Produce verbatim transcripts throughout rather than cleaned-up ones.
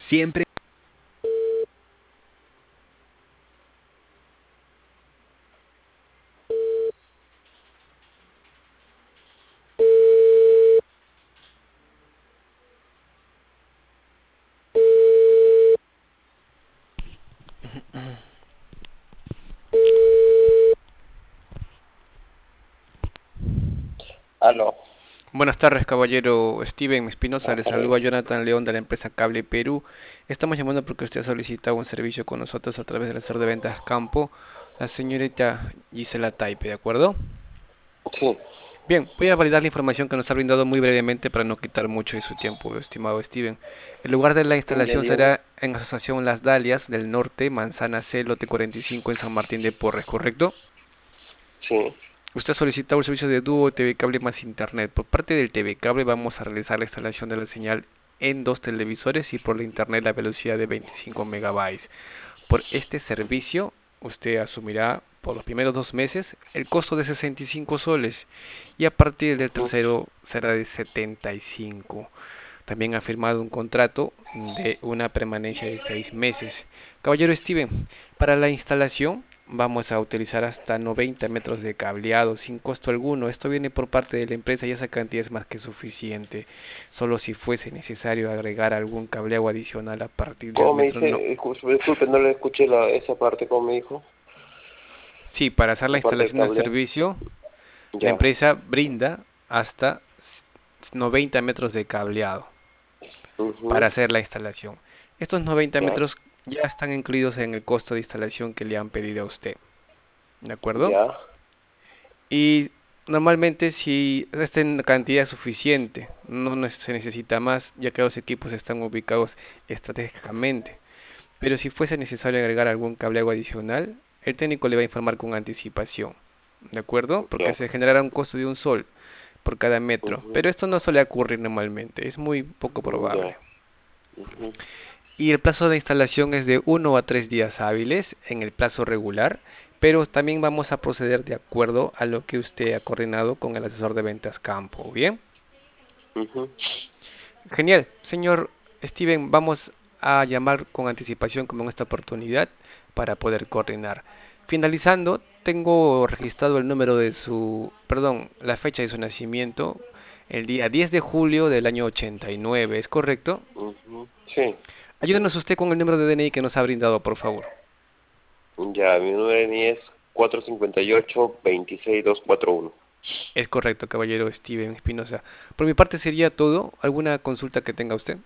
Siempre. Aló. Buenas tardes, caballero Steven Espinosa. Buenas Le tardes. saluda Jonathan León de la empresa Cable Perú. Estamos llamando porque usted ha solicitado un servicio con nosotros a través del asesor de ventas Campo, la señorita Gisela Taipe, ¿de acuerdo? Sí, Bien, voy a validar la información que nos ha brindado muy brevemente para no quitar mucho de su tiempo, estimado Steven. El lugar de la ya instalación dígame. será en Asociación Las Dalias del Norte, Manzana C, lote cuarenta y cinco en San Martín de Porres, ¿correcto? Sí. Usted ha solicitado el servicio de dúo T V cable más internet. Por parte del T V cable vamos a realizar la instalación de la señal en dos televisores y por la internet la velocidad de veinticinco megabytes. Por este servicio usted asumirá por los primeros dos meses el costo de sesenta y cinco soles y a partir del Ujú. tercero será de setenta y cinco. También ha firmado un contrato de una permanencia de seis meses. Caballero Steven, para la instalación vamos a utilizar hasta noventa metros de cableado sin costo alguno. Esto viene por parte de la empresa y esa cantidad es más que suficiente. Solo si fuese necesario agregar algún cableado adicional a partir del ¿Cómo me metro dice? no. Disculpe, disculpe, no le escuché la, esa parte, ¿cómo me dijo? Sí, para hacer la La parte del instalación del cable. servicio, la Ya. empresa brinda hasta noventa metros de cableado para Mhm. hacer la instalación. Estos noventa Ya. metros ya están incluidos en el costo de instalación que le han pedido a usted, ¿de acuerdo? Ya. Y normalmente si esta cantidad es suficiente, no ne- se necesita más, ya que los equipos están ubicados estratégicamente. Pero si fuese necesario agregar algún cableado adicional, el técnico le va a informar con anticipación, ¿de acuerdo? Porque Ya. se generará un costo de un sol por cada metro. Mhm. Pero esto no suele ocurrir normalmente, es muy poco probable. Ya. Mhm. Y el plazo de instalación es de uno a tres días hábiles en el plazo regular, pero también vamos a proceder de acuerdo a lo que usted ha coordinado con el asesor de ventas campo. Bien, Mhm. genial. Señor Steven, vamos a llamar con anticipación como en esta oportunidad para poder coordinar. Finalizando, tengo registrado el número de su, perdón, la fecha de su nacimiento, el día diez de julio del año ochenta y nueve, ¿es correcto? Mhm. Sí. Ayúdenos usted con el número de D N I que nos ha brindado, por favor. Ya, mi número de N I es cuatro cinco ocho, dos seis dos cuatro uno. Es correcto, caballero Steven Espinosa. Por mi parte sería todo. ¿Alguna consulta que tenga usted?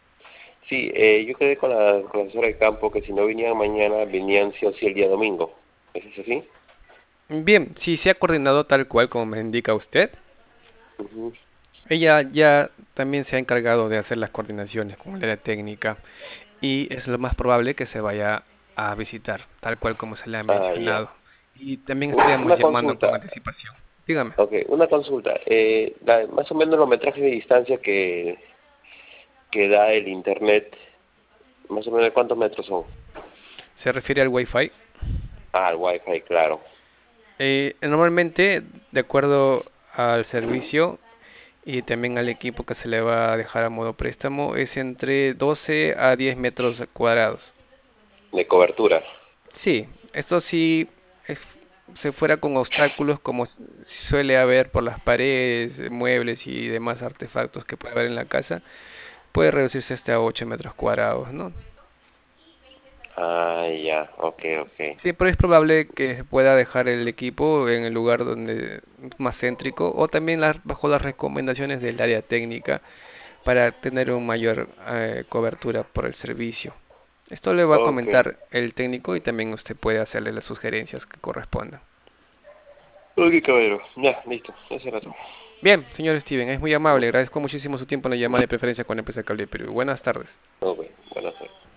Sí, eh, yo quedé con la, con la asesora de campo que si no venían mañana, venían sí o sí el día domingo. ¿Es eso así? Bien, si se ha coordinado tal cual como me indica usted, Mhm. ella ya también se ha encargado de hacer las coordinaciones con el área técnica y es lo más probable que se vaya a visitar, tal cual como se le ha Ah, ya. mencionado. Y también estaríamos Una llamando con consulta. anticipación. Dígame, Ok, una consulta. Eh, la- más o menos los metrajes de distancia que, que da el internet, más o menos cuántos metros son. ¿se refiere al Wi-Fi? Ah, el wifi, claro. Eh, normalmente, de acuerdo al servicio, y también al equipo que se le va a dejar a modo préstamo es entre doce a diez metros cuadrados. De cobertura. Sí, esto sí es- se fuera con obstáculos como s- suele haber por las paredes, eh, muebles y demás artefactos que puede haber en la casa, puede reducirse hasta ocho metros cuadrados, ¿no? Ah, ya, ok, ok. Sí, pero es probable que se pueda dejar el equipo en el lugar donde más céntrico o también las- bajo las recomendaciones del área técnica para tener una mayor eh, cobertura por el servicio. Esto le va a Ok, comentar el técnico y también usted puede hacerle las sugerencias que correspondan. ok, caballero. Ya, listo. Ese era todo. Bien, señor Steven, es muy amable. Ujú. Agradezco muchísimo su tiempo en la llamada de preferencia con la empresa Cable Perú. Buenas tardes. Ok, buenas tardes.